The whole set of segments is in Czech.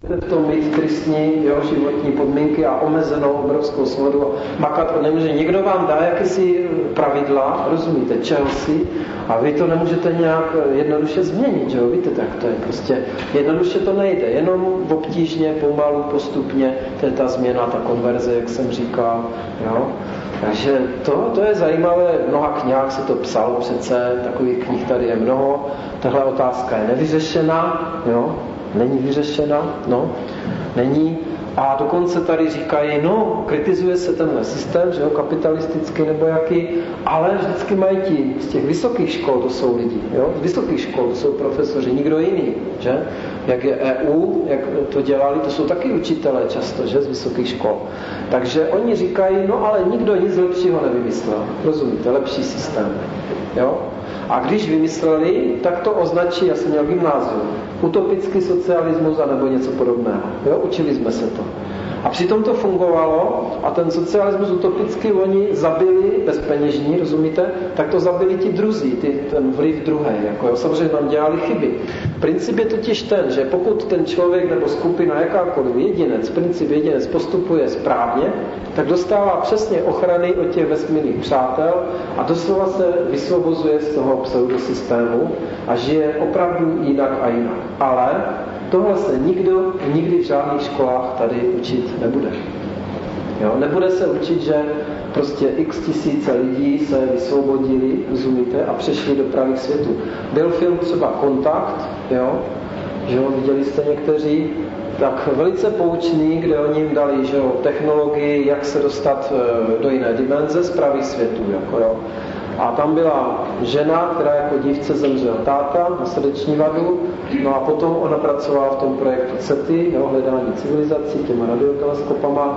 v tom mít tristní životní podmínky a omezenou obrovskou svobodu a makat nemůže. Někdo vám dá jakési pravidla, rozumíte, čehosi, a vy to nemůžete nějak jednoduše změnit, že jo? Víte, tak to je prostě, jednoduše to nejde, jenom obtížně, pomalu, postupně, to je ta změna, ta konverze, jak jsem říkal, jo? Takže to je zajímavé, v mnoha knihách se to psalo přece, takových knih tady je mnoho, tahle otázka je nevyřešena, jo? Není vyřešena, není. A dokonce tady říkají, kritizuje se tenhle systém, že jo, kapitalistický nebo jaký, ale vždycky mají ti z těch vysokých škol, to jsou lidi, jo, z vysokých škol, to jsou profesoři, nikdo jiný, že? Jak je EU, jak to dělali, to jsou taky učitelé často, že, z vysokých škol. Takže oni říkají, ale nikdo nic lepšího nevymyslel, rozumíte, lepší systém, jo. A když vymysleli, tak to označí, já jsem měl gymnázium, utopický socialismus a nebo něco podobného. Jo? Učili jsme se to. A přitom to fungovalo a ten socialismus utopický oni zabili, bezpeněžní, rozumíte? Tak to zabili ti druzí, ten vliv druhý. Samozřejmě tam dělali chyby. Princip je totiž ten, že pokud ten člověk nebo skupina, jakákoliv princip jedinec postupuje správně, tak dostává přesně ochrany od těch vesmírných přátel a doslova se vysvobozuje z toho pseudosystému a žije opravdu jinak a jinak. Ale tohle se nikdy v žádných školách tady učit nebude. Jo? Nebude se učit, že prostě x tisíce lidí se vysvobodili, rozumíte, a přešli do pravých světů. Byl film třeba Kontakt, jo? Že ho viděli jste někteří, tak velice poučný, kde oni jim dali, že jo, technologii, jak se dostat do jiné dimenze z pravých světů. Jo? A tam byla žena, která jako dívce zemřel táta na srdeční vadu, a potom ona pracovala v tom projektu CETI, hledání civilizací, těma radioteleskopama,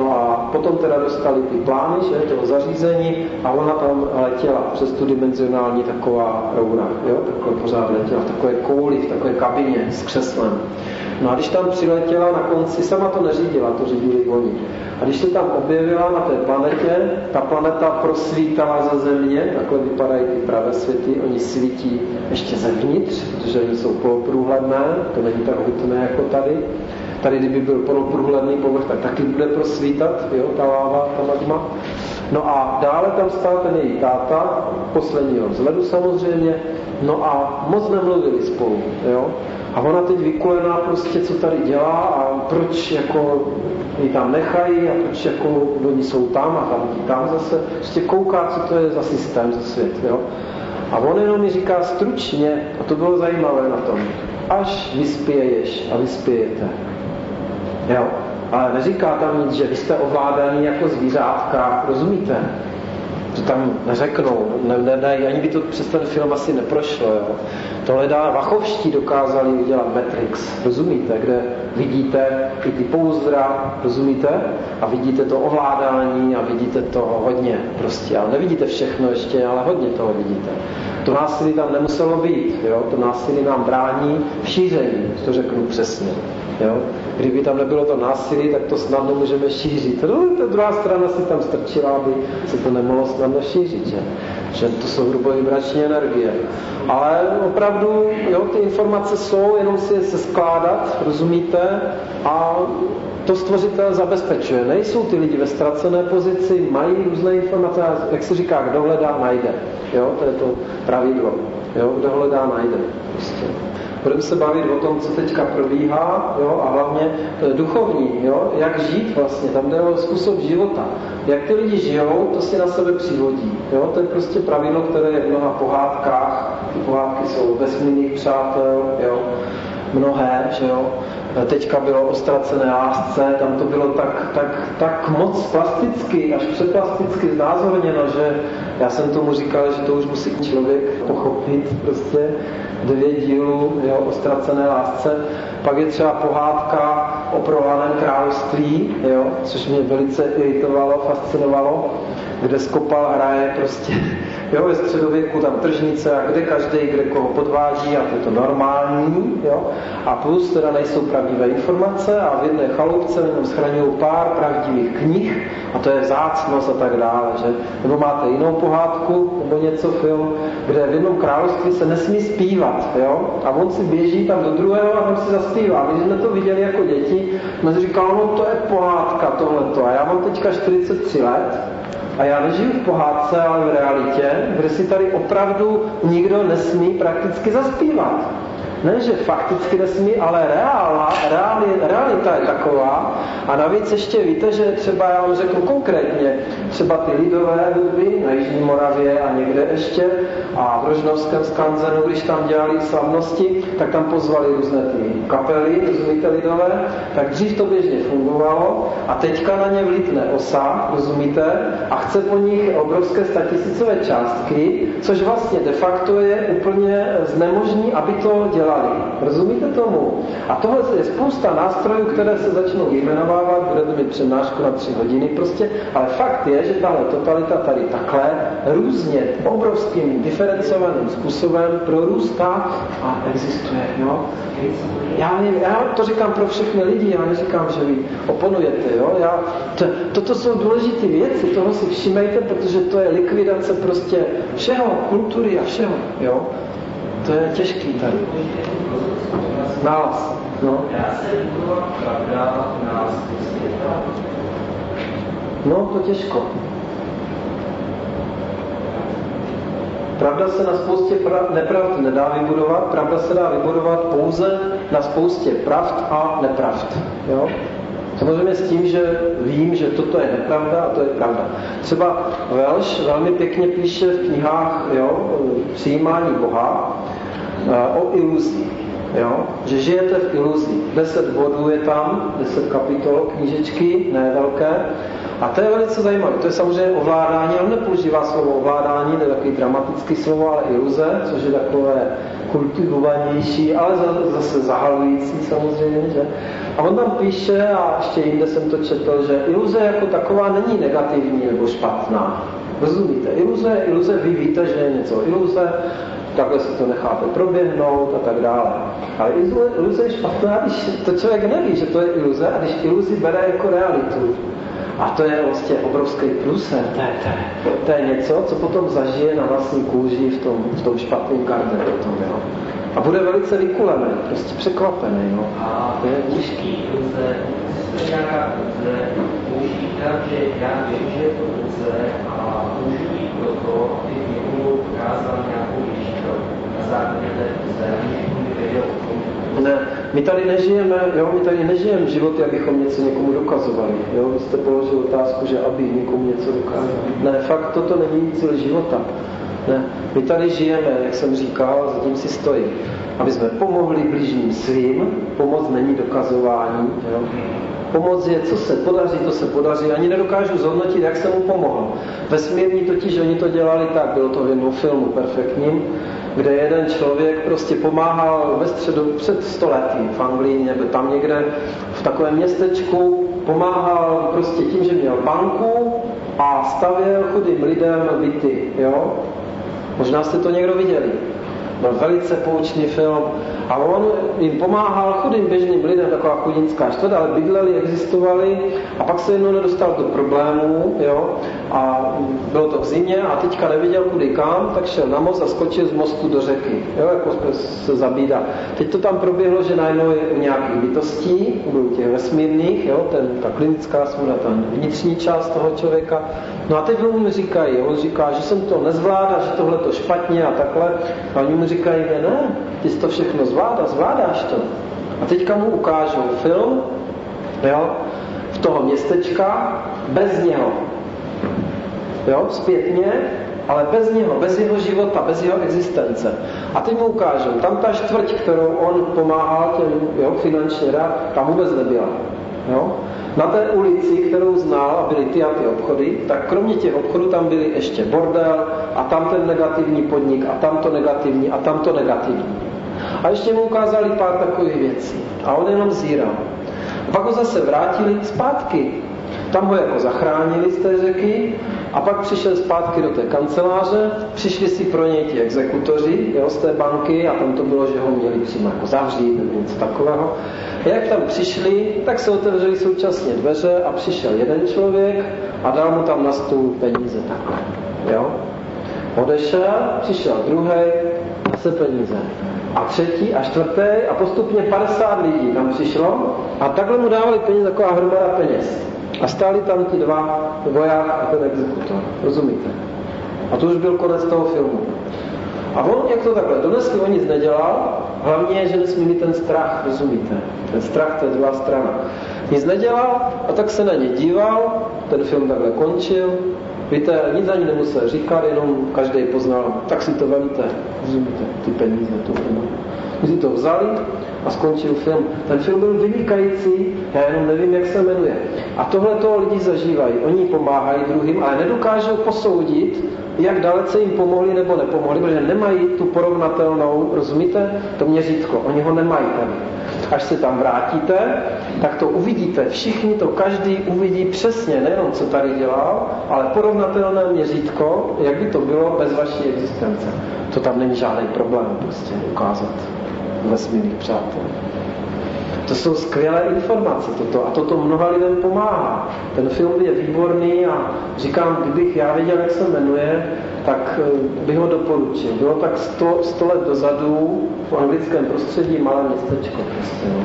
a potom teda dostali ty plány, že, toho zařízení a ona tam letěla přes tu dimenzionální taková eura, jo, takhle pořád letěla v takové kouli, v takové kabině s křeslem. No a když tam přiletěla na konci, sama to neřídila, to řídili oni. A když se tam objevila na té planetě, ta planeta prosvítala ze země, takhle vypadají ty pravé světy, oni svítí ještě zevnitř, protože oni jsou poloprůhledné, to není tak hutné jako tady. Tady, kdyby byl poloprůhledný povrch, tak taky bude prosvítat, jo, ta láva, ta magma. No a dále tam stál ten její táta, posledního vzhledu samozřejmě, a moc nemluvili spolu, jo. A ona teď vykulená prostě, co tady dělá a proč jako ji tam nechají a proč jako oni jsou tam a tam zase. Prostě kouká, co to je za systém, za svět, jo. A on jenom mi říká stručně, a to bylo zajímavé na tom, až vyspěješ a vyspějete. Jo. Ale neříká tam nic, že vy jste ovládaní jako zvířátka, rozumíte? To tam neřeknou, ani by to přes ten film asi neprošlo. Jo. Tohle Vachovští dokázali udělat Matrix, rozumíte, kde vidíte i ty pouzdra, rozumíte, a vidíte to ovládání a vidíte to hodně prostě, ale nevidíte všechno ještě, ale hodně toho vidíte. To násilí tam nemuselo být, jo. To násilí nám brání v šíření, to řeknu přesně. Jo? Kdyby tam nebylo to násilí, tak to snadno můžeme šířit. Ta druhá strana si tam strčila, aby se to nemohlo snadno šířit. Že to jsou hrubovibrační energie. Ale opravdu, jo, ty informace jsou, jenom si je skládat, rozumíte? A to stvořitel zabezpečuje. Nejsou ty lidi ve ztracené pozici, mají různé informace, jak se říká, kdo hledá, najde. Jo? To je to pravidlo. Jo? Kdo hledá, najde. Prostě. Budeme se bavit o tom, co teďka probíhá, jo, a hlavně duchovní, jo, jak žít vlastně, tam jde o způsob života. Jak ty lidi žijou, to si na sebe přivodí. Jo, to je prostě pravidlo, které je v mnoha pohádkách. Ty pohádky jsou vesmírných přátel, jo, mnohé, že jo. Teďka bylo o ztracené lásce, tam to bylo tak moc plasticky, až přeplasticky znázorněno, že já jsem tomu říkal, že to už musí člověk pochopit prostě. 9 dílů, jo, o ztracené lásce. Pak je třeba pohádka o prohlaném království, jo, což mě velice iritovalo, fascinovalo. kde Skopal hraje prostě, jo, ve středověku tam tržnice a kde každý, kde koho podváží a to je to normální, jo, a plus teda nejsou pravdivé informace a v jedné chaloupce jenom schraňují pár pravdivých knih a to je vzácnost a tak dále, že? Nebo máte jinou pohádku nebo něco film, kde v jednom království se nesmí zpívat, jo, a on si běží tam do druhého a tam si zaspívá. Když jsme to viděli jako děti, jsme si říkali, no to je pohádka tohleto a já mám teďka 43 let a já nežiju v pohádce, ale v realitě, kde si tady opravdu nikdo nesmí prakticky zaspívat. Ne, že fakticky nesmí, ale realita je taková. A navíc ještě víte, že třeba já vám řeknu konkrétně, třeba ty lidové hudby na Jižní Moravě a někde ještě a v Rožnovském skanzenu, když tam dělali slavnosti, tak tam pozvali různé ty kapely, rozumíte, lidové, tak dřív to běžně fungovalo a teďka na ně vlítne OSA, rozumíte, a chce po nich obrovské statisícové částky, což vlastně de facto je úplně znemožní, aby to dělali. Rozumíte tomu? A tohle je spousta nástrojů, které se začnou jmenovávat, budete mít přednášku na 3 hodiny prostě, ale fakt je, že tahle totalita tady takhle různě obrovským diferencovaným způsobem prorůstá a existuje. Jo? Já to říkám pro všechny lidi, já neříkám, že vy oponujete. Jo? Toto jsou důležité věci, toho si všimejte, protože to je likvidace prostě všeho, kultury a všeho. Jo? To je těžký tady. Nález. No. No, to těžko. Pravda se na spoustě nepravd nedá vybudovat, pravda se dá vybudovat pouze na spoustě pravd a nepravd. Jo? Samozřejmě s tím, že vím, že toto je nepravda a to je pravda. Třeba Welsh velmi pěkně píše v knihách, jo, Přijímání Boha o iluzi. Jo? Že žijete v iluzi. 10 bodů je tam, 10 kapitol knížečky, ne velké. A to je velice zajímavé. To je samozřejmě ovládání, on nepoužívá slovo ovládání, to je takový dramatický slovo, ale iluze, což je takové kultivovanější, ale zase zahalující samozřejmě. Že? A on tam píše, a ještě jinde jsem to četl, že iluze jako taková není negativní nebo špatná. Rozumíte? Iluze, vy víte, že je něco iluze, takhle si to necháte proběhnout a tak dále. Ale iluze je špatná, když to člověk neví, že to je iluze, a když iluzi bere jako realitu. A to je vlastně obrovský průser. To je něco, co potom zažije na vlastní kůži v tom špatném garde potom, jo. A bude velice vykulený, prostě překvapený, jo. A to je těžký iluze, to nějaká iluze, můžu říkat, že já vím, že je to iluze a můžu jít do toho, aby někomu ukázal nějakou výšku na základě té iluze, aniž by věděl o tom. Ne, my tady nežijeme životy, abychom něco někomu dokazovali. Jo? Vy jste položil otázku, že aby někomu něco dokázali. Ne, fakt toto není cíl života. Ne, my tady žijeme, jak jsem říkal, zatím si stojí. Aby jsme pomohli bližním svým, pomoc není dokazování. Jo? Pomoc je, co se podaří, to se podaří. Ani nedokážu zhodnotit, jak jsem mu pomohl. Vesmírní totiž, oni to dělali tak, bylo to v jednom filmu perfektním, kde jeden člověk prostě pomáhal ve středu před 100 lety v Anglii, nebo tam někde v takovém městečku, pomáhal prostě tím, že měl banku a stavěl chudým lidem byty, jo? Možná jste to někdo viděli. Byl velice poučný film a on jim pomáhal chudým běžným lidem, taková chudinská čtvrť, ale bydleli, existovali a pak se jednou nedostal do problémů, jo, a bylo to v zimě a teďka nevěděl kudy kam, tak šel na most a skočil z mostu do řeky, jo, jako se zabídá. Teď to tam proběhlo, že najednou je u nějakých bytostí, u těch vesmírných, jo, ta klinická smůla, ta vnitřní část toho člověka. No a teď mu říkají, on říká, že jsem to nezvládá, že tohle to špatně a takhle. A oni mu říkají, ne, ty jsi to všechno zvládáš to. A teďka mu ukážou film, jo, v toho městečka, bez něho. Jo, zpětně, ale bez něho, bez jeho života, bez jeho existence. A teď mu ukážou, tam ta čtvrť, kterou on pomáhal těm, jo, finančně rád, tam vůbec nebyla. Jo. Na té ulici, kterou znal a byly ty a ty obchody, tak kromě těch obchodů tam byly ještě bordel a tam ten negativní podnik a tam to negativní a tam to negativní. A ještě mu ukázali pár takových věcí. A on jenom zíral. A pak ho zase vrátili zpátky. Tam ho jako zachránili z té řeky, A pak přišel zpátky do té kanceláře, přišli si pro něj ti exekutoři, jo, z té banky, a tam to bylo, že ho měli přímo jako zavřít nebo něco takového. A jak tam přišli, tak se otevřeli současně dveře a přišel jeden člověk a dal mu tam na stůl peníze takhle. Jo? Odešel, přišel druhý, zase peníze. A třetí a čtvrtý a postupně 50 lidí tam přišlo a takhle mu dávali peníze, taková hromada peněz. A stáli tam ti dva voják a ten exekutor. Rozumíte? A to už byl konec toho filmu. A on, jak to takhle donesli, on nic nedělal, hlavně je, že nesmí mít ten strach, rozumíte? Ten strach, to je druhá strana. Nic nedělal a tak se na ně díval, ten film takhle končil, víte, nic ani nemusel říkat, jenom každý poznal, tak si to vemte, rozumíte, ty peníze, tu firmu. My si to vzali a skončil film. Ten film byl vynikající, já jenom nevím, jak se jmenuje. A tohle toho lidi zažívají. Oni pomáhají druhým, ale nedokážou posoudit, jak dalece jim pomohli nebo nepomohli, protože nemají tu porovnatelnou, rozumíte, to měřítko. Oni ho nemají tady. Až se tam vrátíte, tak to uvidíte. Všichni to, každý uvidí přesně, nejenom co tady dělal, ale porovnatelné měřítko, jak by to bylo bez vaší existence. To tam není žádný problém prostě ukázat vesmírných přátel. To jsou skvělé informace toto a toto mnoha lidem pomáhá. Ten film je výborný a říkám, kdybych já věděl, jak se jmenuje, tak bych ho doporučil. Bylo tak 100 let dozadu v anglickém prostředí malé městečko prostě. No.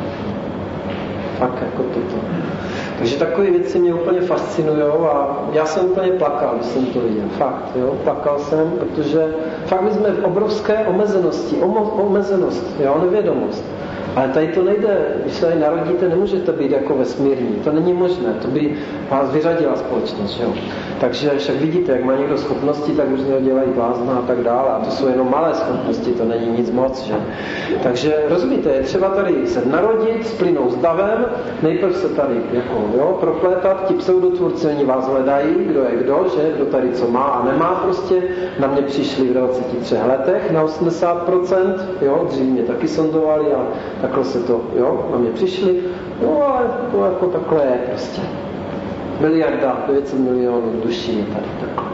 Fakt jako toto. Takže takové věci mě úplně fascinujou a já jsem úplně plakal, když jsem to viděl. Fakt, jo, plakal jsem, protože fakt my jsme v obrovské omezenosti, omezenost, jo, nevědomost. Ale tady to nejde, když se tady narodíte, nemůžete být jako vesmírní. To není možné, to by vás vyřadila společnost. Jo? Takže však vidíte, jak má někdo schopnosti, tak už z něho dělají blázna a tak dále. A to jsou jenom malé schopnosti, to není nic moc. Že? Takže rozumíte, je třeba tady se narodit, splynout s davem, nejprve se tady jako, jo, proplétat, ti pseudotvůrci, oni vás hledají, kdo je kdo, že? Kdo tady co má a nemá prostě. Na mě přišli v 23 letech na 80%, jo? Dřív mě taky sondovali a takhle se to, jo, na mě přišli, no ale to jako takhle je prostě. Miliarda, 900 milionů duší je tady takhle.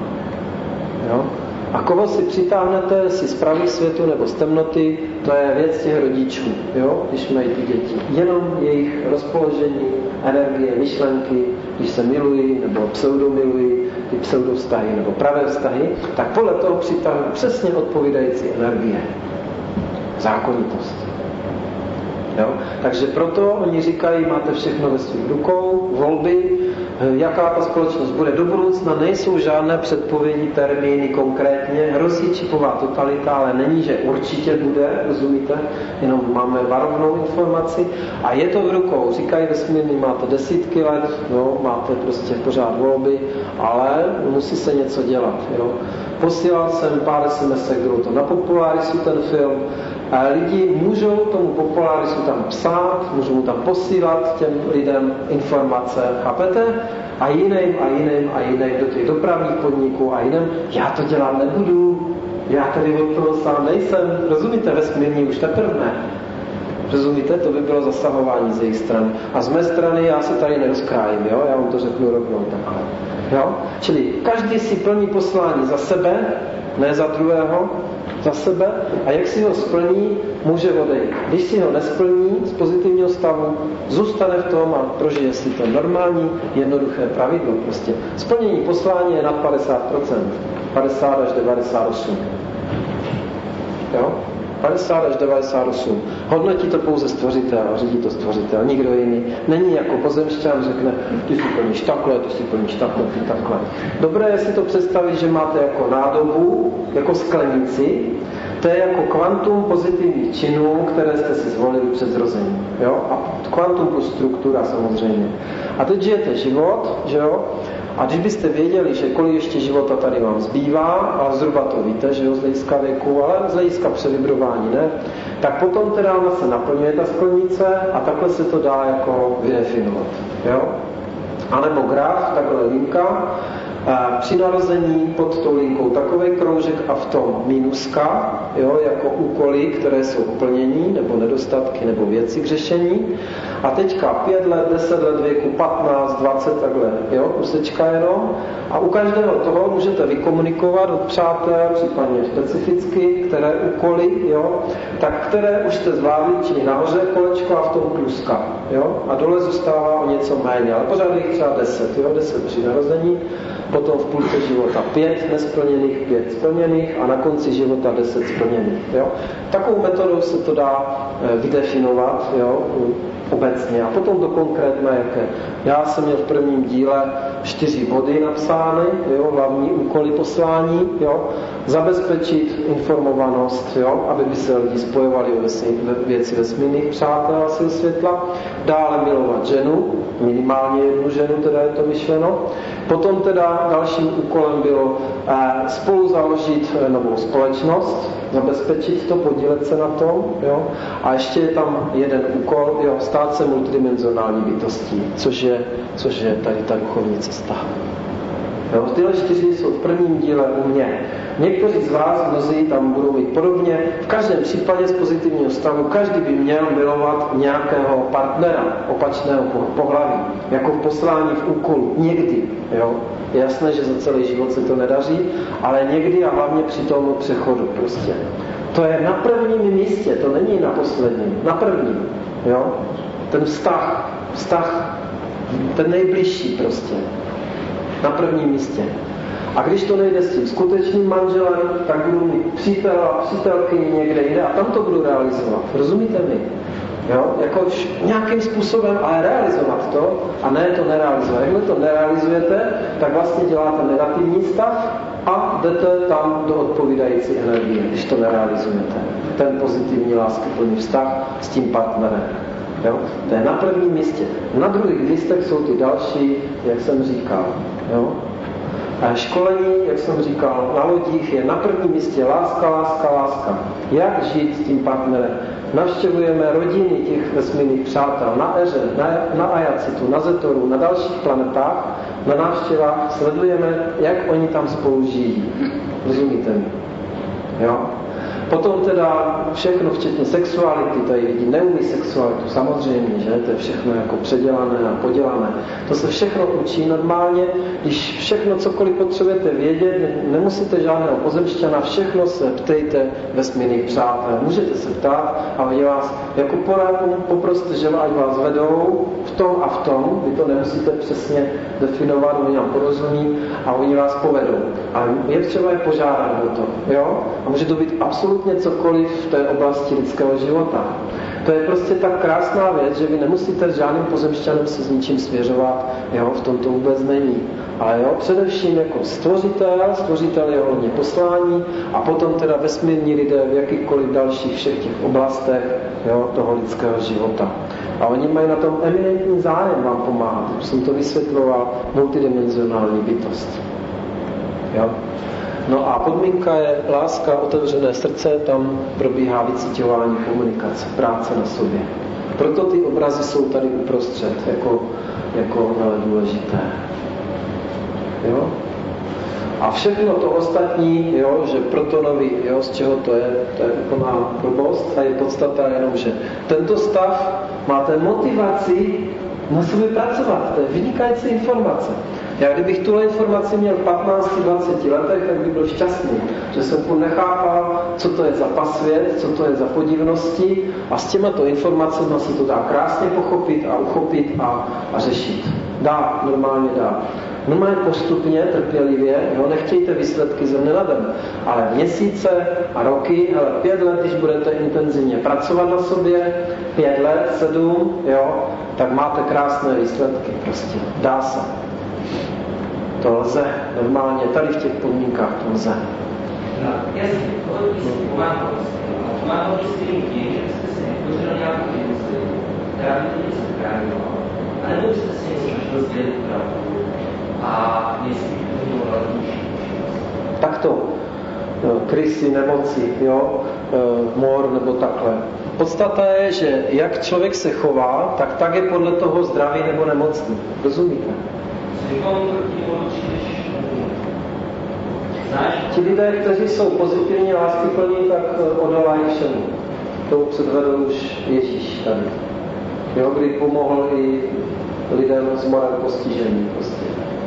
Jo? A koho si přitáhnete, si z pravých světu nebo z temnoty, to je věc těch rodičů, jo, když mají ty děti. Jenom jejich rozpoložení, energie, myšlenky, když se milují nebo pseudomilují, ty pseudovztahy nebo pravé vztahy, tak podle toho přitáhnou přesně odpovídající energie. Zákonitost. Jo? Takže proto oni říkají, máte všechno ve svých rukou, volby, jaká ta společnost bude do budoucna, nejsou žádné předpovědi, termíny konkrétně, hrozí čipová totalita, ale není, že určitě bude, rozumíte, jenom máme varovnou informaci a je to v rukou, říkají vesmírný, máte desítky let, jo? Máte prostě pořád volby, ale musí se něco dělat. Jo? Posílal jsem pár SMS-ek, bylo to na Popularisu ten film, a lidi můžou tomu Popularisu tam psát, můžou mu tam posílat těm lidem informace, chápete? A jiným do těch dopravních podniků a jiným. Já to dělat nebudu, já tady od toho sám nejsem. Rozumíte, vesmírní už teprve ne. Rozumíte, to by bylo zasahování z jejich strany. A z mé strany já se tady nerozkrájím, jo? Já vám to řeknu rovnou takhle. Jo? Čili každý si plní poslání za sebe, ne za druhého, za sebe a jak si ho splní, může odejít. Když si ho nesplní z pozitivního stavu, zůstane v tom a prožije si to normální, jednoduché pravidlo. Prostě splnění poslání je nad 50%. 50 až 98. Jo? 50 až 98. Hodnotí to pouze stvořitel a řídí to stvořitel, nikdo jiný. Není jako pozemšťan, řekne, ty si plníš takhle, ty si plníš takhle, ty takhle. Dobré je si to představit, že máte jako nádobu, jako sklenici, to je jako kvantum pozitivních činů, které jste si zvolili před zrozením. Jo? A kvantum plus struktura samozřejmě. A teď žijete život, že jo? A když byste věděli, že kolik ještě života tady vám zbývá, a zhruba to víte, že jo, z hlediska věku, ale z hlediska převibrování, ne? Tak potom teda ona se naplňuje ta sklenice a takhle se to dá jako vydefinovat. Jo? A nebo graf, takhle linka, Při narození pod tou linkou takový kroužek a v tom mínuska, jo, jako úkoly, které jsou plnění, nebo nedostatky, nebo věci k řešení. A teďka 5 let, 10 let věku, 15, 20, takhle, jo, kusečka jenom. A u každého toho můžete vykomunikovat od přátel, případně specificky, které úkoly, jo, tak které už jste zvládli, čili nahoře kolečko a v tom pluska, jo, a dole zůstává o něco méně, ale pořád jich třeba 10, jo, 10 při narození, potom v půlce života 5 nesplněných, 5 splněných a na konci života 10 splněných, jo. Takovou metodou se to dá vydefinovat, jo, obecně a potom do konkrétna jaké. Já jsem měl v prvním díle 4 body napsány, jo, hlavní úkoly poslání, jo, zabezpečit informovanost, jo, aby by se lidi spojovali věci vesmírných přátel, sil světla, dále milovat ženu, minimálně jednu ženu, teda je to myšleno. Potom teda dalším úkolem bylo spolu založit novou společnost, zabezpečit to, podílet se na tom, jo, a ještě je tam jeden úkol, jo, stát se multidimenzionální bytostí, což je tady ta duchovní cesta. Jo, tyhle 4 jsou v prvním díle u mě. Někteří z vás, mnozí tam budou mít podobně. V každém případě z pozitivního stavu každý by měl milovat nějakého partnera opačného pohlaví, jako v poslání v úkolu. Někdy. Jo. Je jasné, že za celý život se to nedaří, ale někdy a hlavně při tom přechodu prostě. To je na prvním místě, to není na posledním. Na prvním. Jo. Ten vztah, ten nejbližší prostě. Na prvním místě. A když to nejde s tím skutečným manželem, tak budu mít přítel a přítelkyni někde jinde a tam to budu realizovat. Rozumíte mi? Jo? Jako nějakým způsobem, ale realizovat to a ne to nerealizovat. Jakmile to nerealizujete, tak vlastně děláte negativní stav a jdete tam do odpovídající energie, když to nerealizujete. Ten pozitivní láskyplný vztah s tím partnerem. Jo? To je na prvním místě. Na druhých místech jsou ty další, jak jsem říkal. Jo? A školení, jak jsem říkal, na lodích je na prvním místě láska. Jak žít s tím partnerem? Navštěvujeme rodiny těch vesmírných přátel na Eře, na Ajacitu, na Zetoru, na dalších planetách. Na návštěvách sledujeme, jak oni tam spolu žijí. Rozumíte mi? Jo? Potom teda všechno, včetně sexuality, tady lidi neumí sexualitu, samozřejmě, že to je všechno jako předělané a podělané. To se všechno učí normálně, když všechno, cokoliv potřebujete vědět, nemusíte žádného pozemšťana, všechno se ptejte vesmírných přátel. Můžete se ptát a oni vás jako poradnu poproste, že ať vás vedou v tom, vy to nemusíte přesně definovat, oni nám porozumí a oni vás povedou. A je třeba je požádat o to, jo? A může to být absolutně cokoliv v té oblasti lidského života. To je prostě tak krásná věc, že vy nemusíte s žádným pozemšťanem se s ničím svěřovat, jo? V tom to vůbec není. Ale jo, především jako stvořitel je hlavně poslání a potom teda vesmírní lidé v jakýchkoliv dalších všech těch oblastech, jo, toho lidského života. A oni mají na tom eminentní zájem vám pomáhat. Už jsem to vysvětloval, multidimenzionální bytost. Jo? No a podmínka je láska, otevřené srdce, tam probíhá vyciťování, komunikace, práce na sobě. Proto ty obrazy jsou tady uprostřed, jako důležité. Jo? A všechno to ostatní, jo, že protonovi, jo, z čeho to je úplná blbost a je podstata jenom, že tento stav máte motivaci na sobě pracovat. To je vynikající informace. Já kdybych tuhle informaci měl v 15-20 letech, tak bych byl šťastný, že jsem furt nechápal, co to je za pasvět, co to je za podivnosti a s těmato informacemi se to dá krásně pochopit a uchopit a řešit. Normálně dá. Normálně postupně, trpělivě, jo, nechtějte výsledky ze dne na den, ale měsíce a roky, 5 let, když budete intenzivně pracovat na sobě, 5 let, 7, jo, tak máte krásné výsledky prostě. Dá se. To lze normálně, tady v těch podmínkách to lze. No, jasně, tohle by si pomáhalo tím, že byste si vytvořili nějakou instituci, která by to něco chránila, anebo byste si něco snažil sdělit pravdu a jestli by to bylo hlavnější. Takto, krysy, nemoci, jo, mor nebo takhle. Podstata je, že jak člověk se chová, tak je podle toho zdravý nebo nemocný. Rozumíte? Ti lidé, kteří jsou pozitivní, láskyplní, tak odolají všemu. To předvedl už Ježíš tady. Jo, kdy pomohl i lidem s morem postižení. Prostě.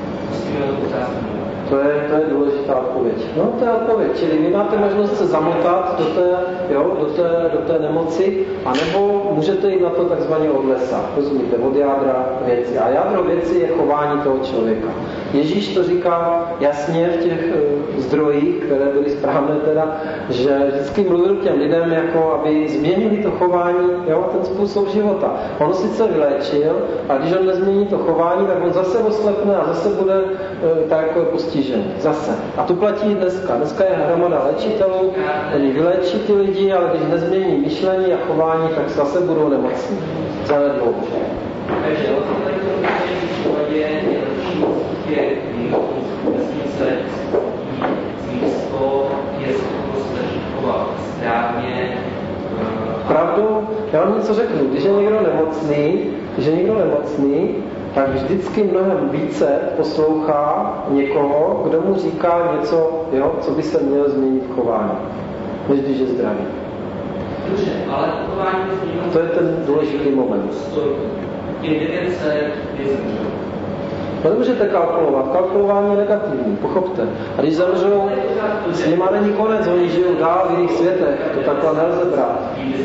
To je důležitá odpověď. No, to je odpověď. Čili vy máte možnost se zamotat do té nemoci, anebo můžete jít na to takzvaně od lesa. Rozumíte? Od jádra věci. A jádro věci je chování toho člověka. Ježíš to říká jasně v těch zdrojích, které byly správné teda, že vždycky mluvil těm lidem, jako aby změnili to chování, ten způsob života. On sice vyléčil, a když on nezmění to chování, tak on zase oslepne a zase bude tak jako postižen. Zase. A to platí dneska. Dneska je hromada léčitelů, oni vyléčí ty lidi, ale když nezmění myšlení a chování, tak zase budou nemocní. Zanedlouho. Takže o tomto případě je lepší vesnice místo, jestli to snaží chovat správně. Pravdu, já vám něco řeknu. Když je někdo nemocný, tak vždycky mnohem více poslouchá někoho, kdo mu říká něco, co by se mělo změnit v chování, než když je zdravý. Dobře, ale chování by změnilo. To je ten důležitý moment. Těm lidem se vyzměnilo. No nemůžete kalkulovat. Kalkulování je negativní, pochopte. A když zemřou, s nima není konec, oni žijou dál v jiných světech. To takhle nelze brát.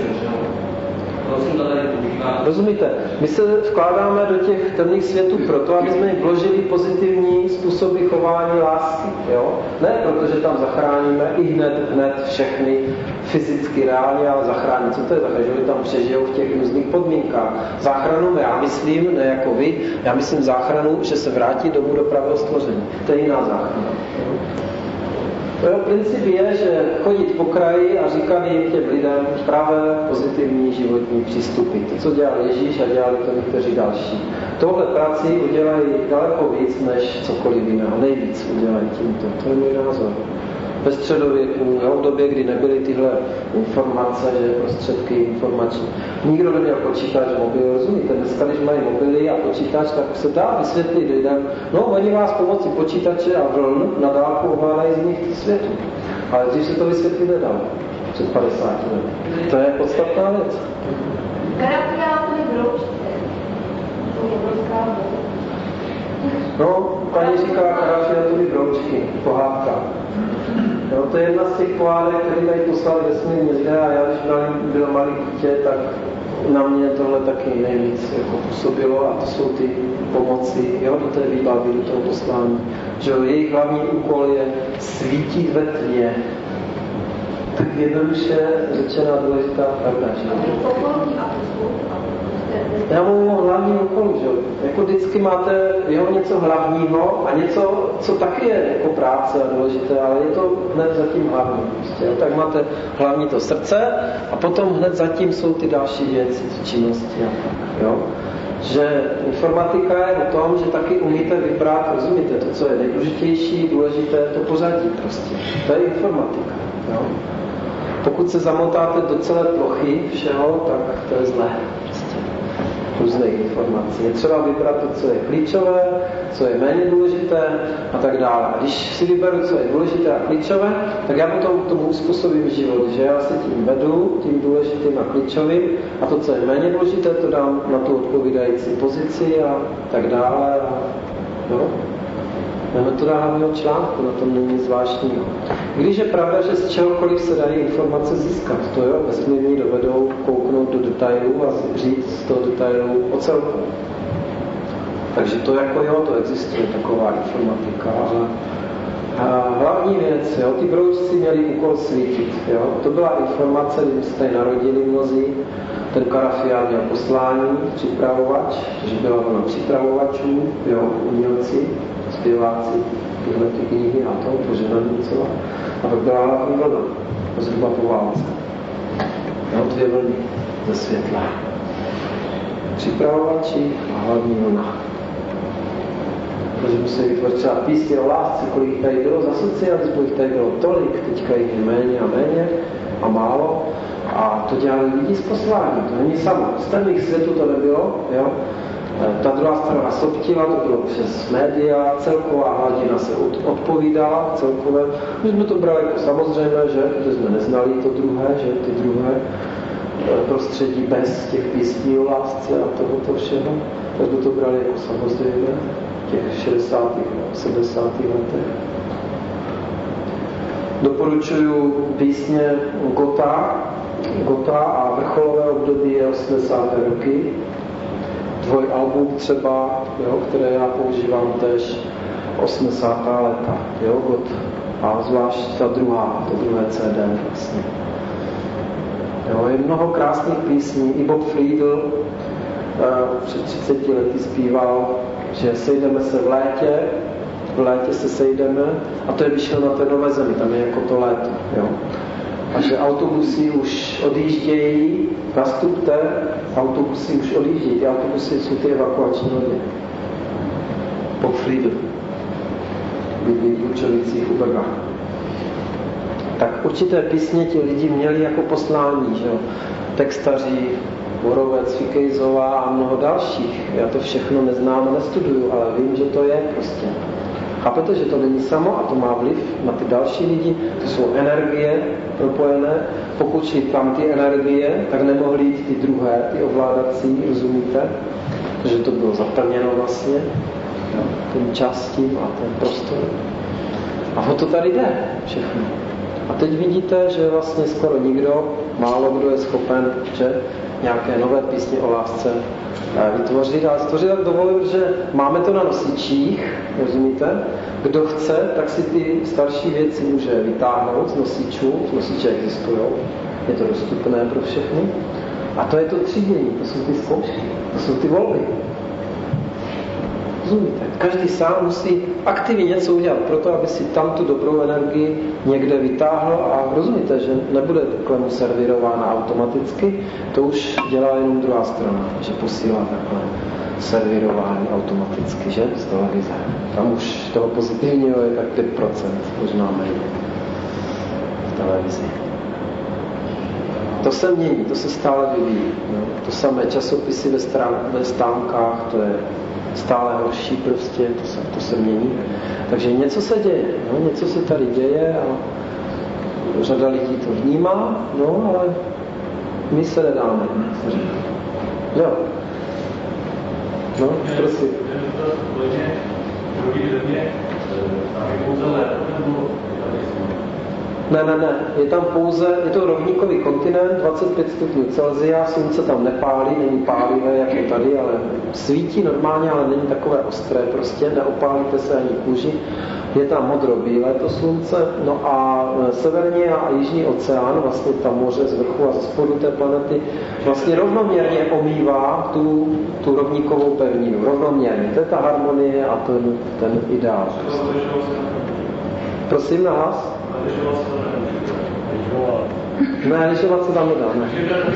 Rozumíte? My se vkládáme do těch temných světů proto, aby jsme jim vložili pozitivní způsoby chování lásky. Jo? Ne protože tam zachráníme i hned všechny fyzicky, reálně, ale zachránit. Co to je zachránit? Že tam přežijou v těch různých podmínkách. Záchranu, já myslím, ne jako vy, já myslím záchranu, že se vrátí domů do pravého stvoření. To je jiná záchrana. Jeho princip je, že chodit po kraji a říkat jim těm lidem pravé, pozitivní životní přístupy. To, co dělal Ježíš a dělali to někteří další. Tohle práci udělají daleko víc, než cokoliv jiného. Nejvíc udělají tímto. To je můj názor. Ve středověku, v době, kdy nebyly tyhle informace, že prostředky informační. Nikdo neměl počítač, mobil, rozumíte? Dneska, když mají mobily a počítač, tak se dá vysvětlit lidem, no, oni vás pomocí počítače a vln na dálku ovládají z nich světu. Ale když se to vysvětlit nedalo před 50 let. To je podstatná věc. Karafiátory broučky. No, paní říká karafiátory broučky, pohádka. No, to je jedna z těch pohádek, které tady poslali vesmírně lidé a já, když byl malý dítě, tak na mě tohle taky nejvíc jako působilo a to jsou ty pomoci, do té výbavy, do toho poslání. Že jejich hlavní úkol je svítit ve tmě. Tak jednoduše řečená důležitá pravda, že? Já mluvím o hlavním úkolu, že? Jako vždycky máte něco hlavního a něco, co taky je jako práce a důležité, ale je to hned zatím hlavní. Prostě, tak máte hlavní to srdce a potom hned zatím jsou ty další věci, činnosti a tak, jo? Že informatika je o tom, že taky umíte vybrat, rozumíte, to, co je nejdůležitější, důležité, to pořadí prostě. To je informatika, jo? Pokud se zamotáte do celé plochy všeho, tak to je zlé. Různých informací. Je třeba vybrat to, co je klíčové, co je méně důležité a tak dále. A když si vyberu, co je důležité a klíčové, tak já potom tomu uspůsobím život, že já se tím vedu, tím důležitým a klíčovým a to, co je méně důležité, to dám na tu odpovídající pozici a tak dále. Metoda hlavního článku, na tom není nic zvláštního. Když je pravda, že z čehokoliv se dají informace získat, to vesmírní dovedou kouknout do detailů a říct z toho detailu o celku. Takže to to existuje, taková informatika. A hlavní věc, ty broučci měli úkol svítit. To byla informace, když se tady narodili mnozí, ten karafián měl poslání, připravovač, že byla ona připravovačů, umělci, zpěváci, tyhle ty knihy a to, poženanicova. A pak byla hlavní vlna, zhruba po válce. 2 vlny ze světla. Připravovači a hlavní vlna. Protože museli vytvořit třeba písně o lásce, kolik tady bylo za socialismu, jich tady bylo tolik, teďka jich je méně a méně a málo. A to dělali lidi z poslání, to není samo. Z temných světů to nebylo, Ta druhá strana sobtila, to bylo přes média, celková hladina se odpovídala, celkové. My jsme to brali jako samozřejmé, že jsme neznali to druhé, že ty druhé prostředí bez těch písní o lásce a tohoto všeho. Tak jsme to brali jako samozřejmé v těch 60. a 70. letech. Doporučuju písně Gota a vrcholové období je 80. roky. Album třeba, jo, které já používám tež 80. leta, jo, God. A zvlášť to druhé CD vlastně. Jo, je mnoho krásných písní. I Bob Friedl před 30 lety zpíval, že sejdeme se v létě se sejdeme a to je vyšel na té nové zemi, tam je jako to léto, jo. A že autobusy už odjíždějí, nastupte, autobusy už odjíždějí, ty autobusy jsou ty evakuační lodi. Bob Friedl, bydlí v Učovicích u Brna. Tak určité písně ti lidi měli jako poslání, že jo. Textaři, Borovec, Fikejzová a mnoho dalších. Já to všechno neznám a nestuduju, ale vím, že to je prostě. Chápete, že to není samo a to má vliv na ty další lidi, to jsou energie propojené. Pokud šli tam ty energie, tak nemohly jít ty druhé, ty ovládací, rozumíte? Protože to bylo zaplněno vlastně, ten čas tím a ten prostor. A o to tady jde všechno. A teď vidíte, že vlastně skoro nikdo, málo kdo je schopen, že nějaké nové písně o lásce vytvořit. Ale stvořit tak dovolím, že máme to na nosičích, rozumíte? Kdo chce, tak si ty starší věci může vytáhnout z nosičů. Nosiče existují, je to dostupné pro všechny. A to je to třídění, to jsou ty zkoušky, to jsou ty volby. Rozumíte? Každý sám musí aktivně něco udělat pro to, aby si tam tu dobrou energii někde vytáhl a rozumíte, že nebude takhle mu servírována automaticky, to už dělá jenom druhá strana, že posílá takhle servírování automaticky, že? Z televize. Tam už toho pozitivního je tak 5%, možná méně v televizi. To se mění, to se stále vyvíjí. No. To samé časopisy ve stánkách, to je stále horší prostě, to se mění. Takže něco se děje, no, něco se tady děje a řada lidí to vnímá, no, ale my se nedáme. Jo. No, prosím. Ne, je tam pouze, je to rovníkový kontinent, 25 stupňů Celsia, slunce tam nepálí, není pálivé jako tady, ale svítí normálně, ale není takové ostré prostě, neopálíte se ani kůži. Je tam modro-bílé to slunce, no a severní a jižní oceán, vlastně tam moře z vrchu a ze spodu té planety, vlastně rovnoměrně omývá tu rovníkovou pevninu, rovnoměrně. To je ta harmonie a ten ideál. Prostě. Prosím na hlas? Ne, lyžovat se tam nedá, ne.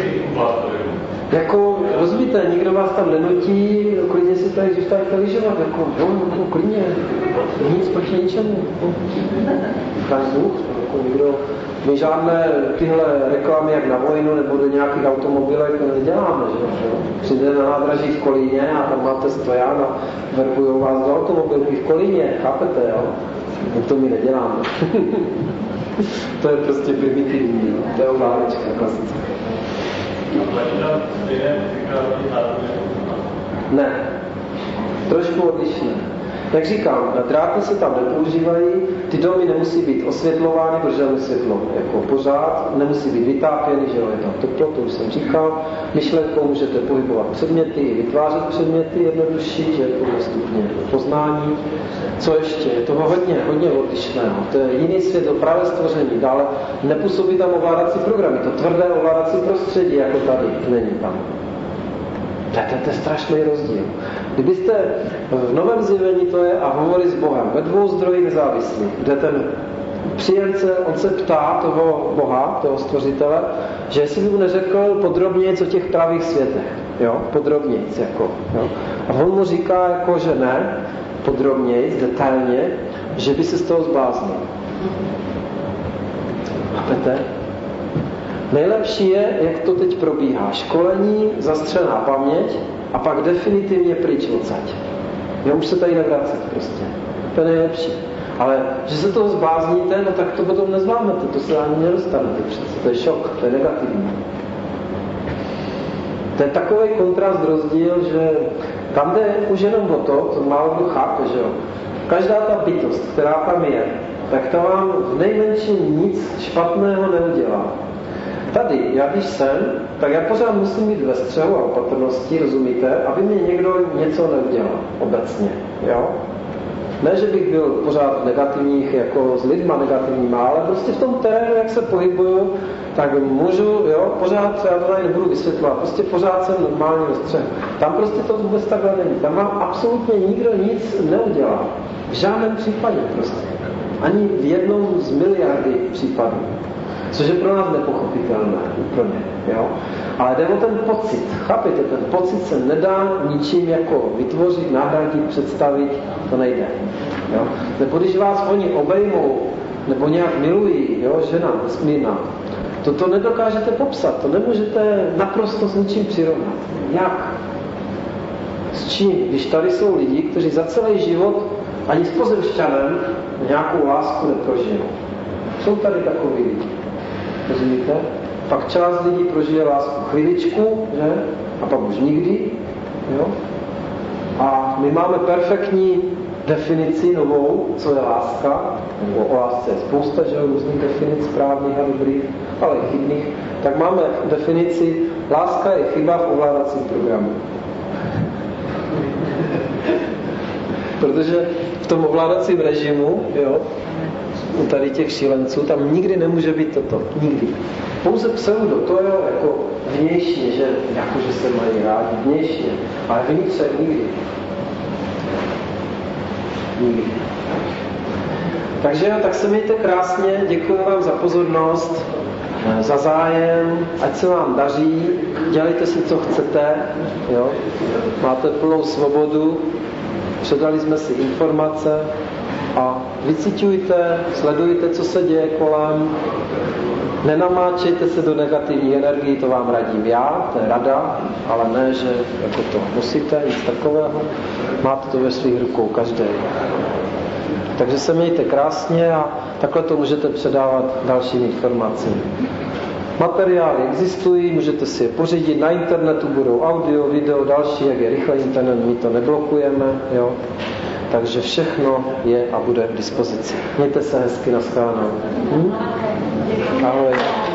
Jako, rozumíte, nikdo vás tam nenutí, klidně si tady zůstaňte lyžovat, jako, klidně, nic proti ničemu. Tak Bůh, jako nikdo, my žádné tyhle reklamy jak na vojnu nebo do nějakých automobilek neděláme, že jo. Přijde na nádraží v Kolíně a tam máte stojan a verbujou vás do automobilky v Kolíně, chápete, jo? To my neděláme. To je prostě primitivní, to je ovládečka klasická. Ne, trošku odlišné. Jak říkám, dráty se tam nepoužívají, ty domy nemusí být osvětlovány, protože je světlo jako pořád, nemusí být vytápěny, že jo, je tam teplo, to už jsem říkal. Myšlenkou můžete pohybovat předměty, vytvářet předměty jednodušší, že je to stupně poznání. Co ještě? Je toho hodně odlišného. To je jiný svět, právě stvoření. Dále nepůsobí tam ovládací programy, to tvrdé ovládací prostředí, jako tady, není tam. To je strašný rozdíl. Kdybyste v novém zjevení to je a hovorí s Bohem, ve dvou zdrojích nezávislí, kde ten příjemce, on se ptá toho Boha, toho stvořitele, že jestli by mu neřekl podrobněji o těch pravých světech, jo, podrobněji, jako, jo. A on mu říká, jako, že ne, podrobněji, detailně, že by se z toho zbláznil. Chápete? Nejlepší je, jak to teď probíhá. Školení, zastřená paměť, a pak definitivně pryč odsaď. Jo, už se tady nevracet prostě. To je nejlepší. Ale že se toho zblázníte, no tak to potom nezvládnete, to se ani nedostanete přece. To je šok, to je negativní. To je takový kontrast, rozdíl, že tam jde už jenom o to málo kdo chápe, že jo. Každá ta bytost, která tam je, tak ta vám v nejmenším nic špatného neudělá. Tady, já když jsem, tak já pořád musím být ve střehu a opatrnosti, rozumíte, aby mě někdo něco neudělal obecně, jo. Ne, že bych byl pořád v negativních, jako s lidma negativníma, ale prostě v tom terénu, jak se pohybuju, tak můžu, jo, pořád, já to tady nebudu vysvětlovat, prostě pořád jsem normálně ve střehu. Tam prostě to vůbec takhle není. Tam vám absolutně nikdo nic neudělá. V žádném případě prostě. Ani v jednom z miliardy případů. Což je pro nás nepochopitelné úplně, jo. Ale jde o ten pocit. Chápete, ten pocit se nedá ničím jako vytvořit, nahradit, představit, to nejde. Jo? Nebo když vás oni obejmou, nebo nějak milují, jo, žena vesmírná, to nedokážete popsat, to nemůžete naprosto s ničím přirovnat. Jak? S čím? Když tady jsou lidi, kteří za celý život ani s pozemšťanem nějakou lásku neprožijou. Jsou tady takový lidi. Rozumíte? Pak část lidí prožije lásku chviličku, že? A pak už nikdy. Jo? A my máme perfektní definici novou, co je láska. Nebo o lásce je spousta, že? Různých definic správných a dobrých, ale i chybných. Tak máme definici, láska je chyba v ovládacím programu. Protože v tom ovládacím režimu, jo, u tady těch šílenců, tam nikdy nemůže být toto. Nikdy. Pouze pseudo, to je jako vnějšně, že jakože se mají rádi, vnějšně, ale vnitřek nikdy. Nikdy. Takže tak se mějte krásně, děkuji vám za pozornost, za zájem, ať se vám daří, dělejte si, co chcete, jo? Máte plnou svobodu, předali jsme si informace a vyciťujte, sledujte, co se děje kolem, nenamáčejte se do negativní energií, to vám radím já, to je rada, ale ne, že jako to musíte, nic takového, máte to ve svých rukou každý. Takže se mějte krásně a takhle to můžete předávat dalším informacím. Materiály existují, můžete si je pořídit, na internetu budou audio, video, další, jak je rychle internet, my to neblokujeme, jo. Takže všechno je a bude k dispozici. Mějte se hezky, nashledanou. Ahoj.